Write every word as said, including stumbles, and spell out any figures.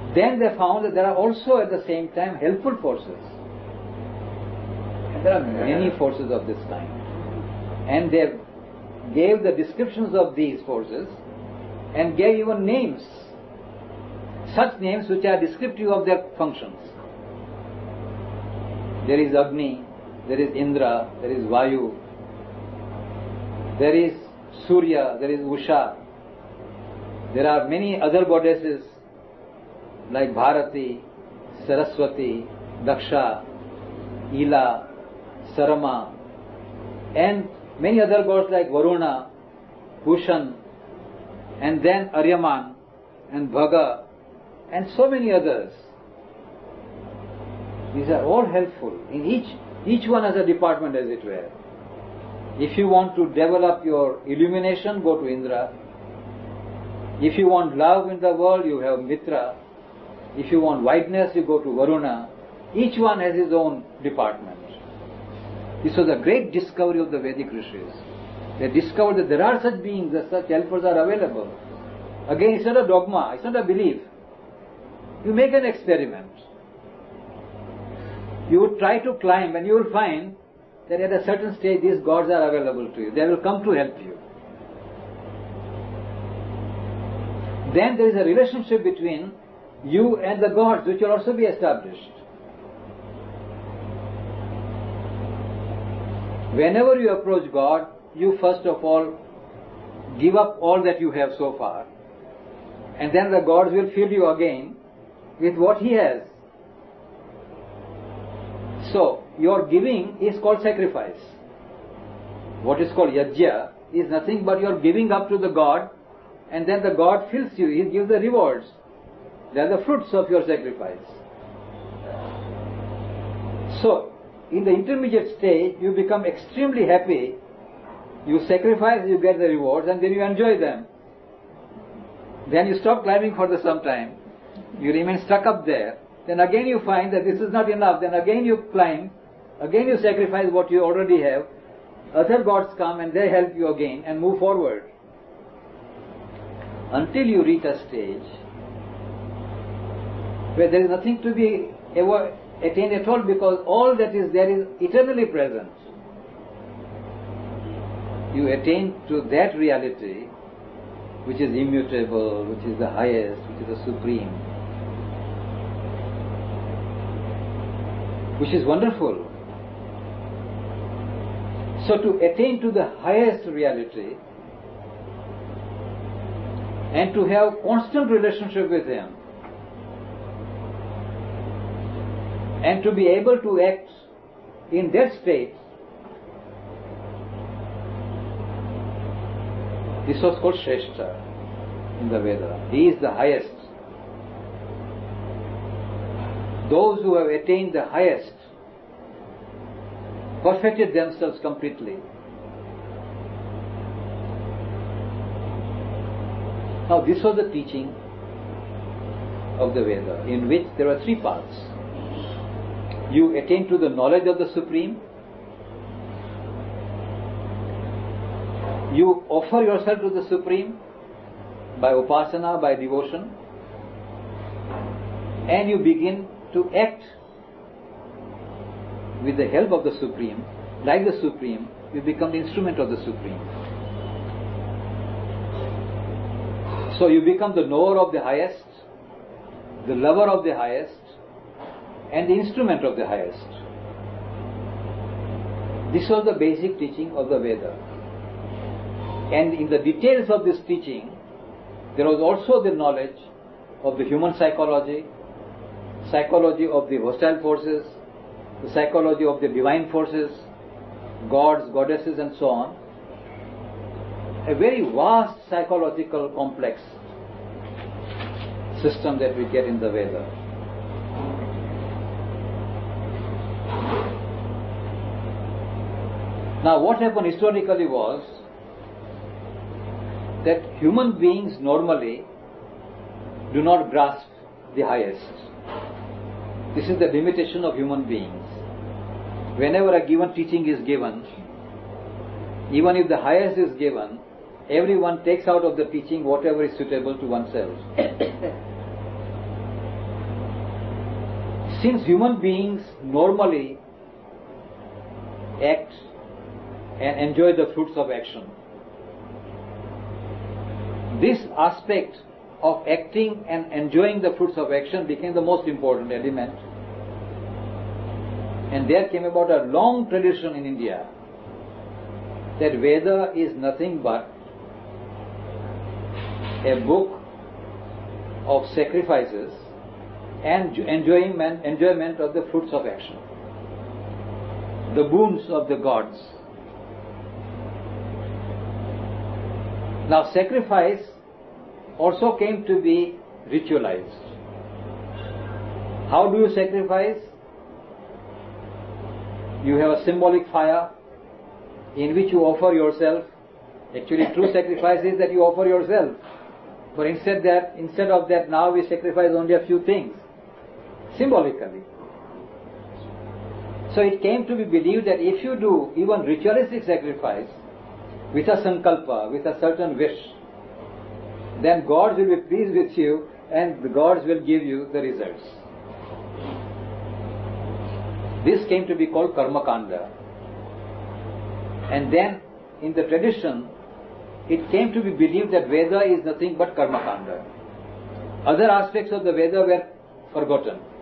Then they found that there are also at the same time helpful forces. And there are many forces of this kind. And they gave the descriptions of these forces and gave even names. Such names which are descriptive of their functions. There is Agni, there is Indra, there is Vayu, there is Surya, there is Usha. There are many other goddesses like Bharati, Saraswati, Daksha, Ila, Sarama, and many other gods like Varuna, Bhushan, and then Aryaman and Bhaga, and so many others. These are all helpful. In each, each one has a department, as it were. If you want to develop your illumination, go to Indra. If you want love in the world, you have Mitra. If you want wideness, you go to Varuna. Each one has his own department. This was a great discovery of the Vedic rishis. They discovered that there are such beings, that such helpers are available. Again, it's not a dogma, it's not a belief. You make an experiment. You try to climb and you will find that at a certain stage these gods are available to you. They will come to help you. Then there is a relationship between you and the gods which will also be established. Whenever you approach God, you first of all give up all that you have so far. And then the gods will fill you again with what He has. So, your giving is called sacrifice. What is called yajna is nothing but your giving up to the God, and then the God fills you, He gives the rewards. They are the fruits of your sacrifice. So, in the intermediate stage, you become extremely happy. You sacrifice, you get the rewards, and then you enjoy them. Then you stop climbing for the some time. You remain stuck up there. Then again you find that this is not enough. Then again you climb. Again you sacrifice what you already have. Other gods come and they help you again and move forward. Until you reach a stage where there is nothing to be ever attained at all, because all that is there is eternally present. You attain to that reality which is immutable, which is the highest, which is the supreme, which is wonderful. So to attain to the highest reality and to have constant relationship with Him and to be able to act in that state, this was called Shrestha in the Veda. He is the highest. Those who have attained the highest, perfected themselves completely. Now this was the teaching of the Veda, in which there are three parts. You attain to the knowledge of the Supreme. You offer yourself to the Supreme by upasana, by devotion, and you begin to act with the help of the Supreme. Like the Supreme, you become the instrument of the Supreme. So you become the knower of the highest, the lover of the highest, and the instrument of the highest. This was the basic teaching of the Veda. And in the details of this teaching, there was also the knowledge of the human psychology, psychology of the hostile forces, the psychology of the divine forces, gods, goddesses, and so on. A very vast psychological complex system that we get in the Veda. Now, what happened historically was that human beings normally do not grasp the highest. This is the limitation of human beings. Whenever a given teaching is given, even if the highest is given, everyone takes out of the teaching whatever is suitable to oneself. Since human beings normally act and enjoy the fruits of action, this aspect of acting and enjoying the fruits of action became the most important element. And there came about a long tradition in India that Veda is nothing but a book of sacrifices and enjoyment, enjoyment of the fruits of action, the boons of the gods. Now, sacrifice also came to be ritualized. How do you sacrifice? You have a symbolic fire in which you offer yourself. Actually, true sacrifice is that you offer yourself. But instead that, instead of that, now we sacrifice only a few things, symbolically. So it came to be believed that if you do even ritualistic sacrifice with a sankalpa, with a certain wish, then gods will be pleased with you and the gods will give you the results. This came to be called karma kanda. And then in the tradition, it came to be believed that Veda is nothing but karma kanda. Other aspects of the Veda were forgotten.